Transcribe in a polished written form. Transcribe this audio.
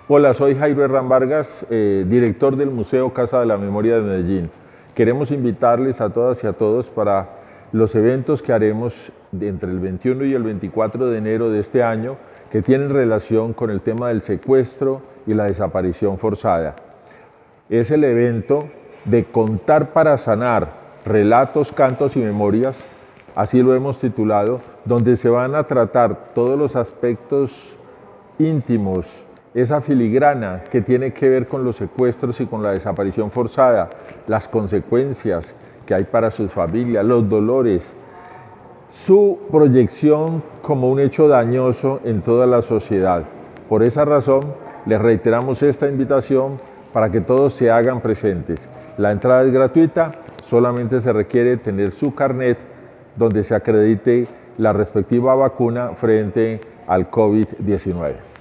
Hola, soy Jairo Herrán Vargas, director del Museo Casa de la Memoria de Medellín. Queremos invitarles a todas y a todos para los eventos que haremos entre el 21 y el 24 de enero de este año, que tienen relación con el tema del secuestro y la desaparición forzada. Es el evento de Contar para Sanar, relatos, cantos y memorias, así lo hemos titulado, donde se van a tratar todos los aspectos íntimos, esa filigrana que tiene que ver con los secuestros y con la desaparición forzada, las consecuencias que hay para sus familias, los dolores, su proyección como un hecho dañoso en toda la sociedad. Por esa razón, les reiteramos esta invitación para que todos se hagan presentes. La entrada es gratuita, solamente se requiere tener su carnet donde se acredite la respectiva vacuna frente al COVID-19.